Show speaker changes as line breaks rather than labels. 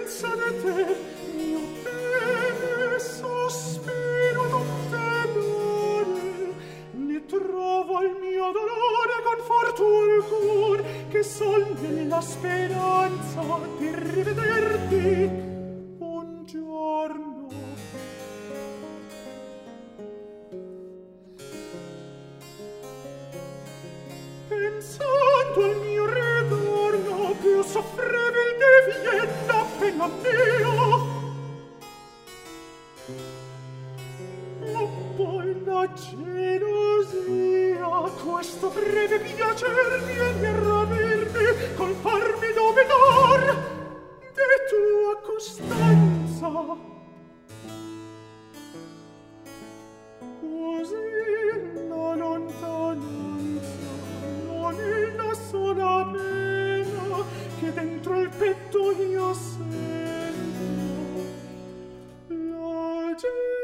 senza di te, mio bene, sospiro tutte l'ore, ne trovo al mio dolore conforto alcun, che sol nella speranza di rivederti un giorno. Pensando al mio ritorno, più soffrevi devietta pena mia. Ma poi la gelosia, questo breve piacer viene a ravirmi, col farmi dominar di tua costanza. Così la lontananza non è una sola pena che dentro il petto io sento. La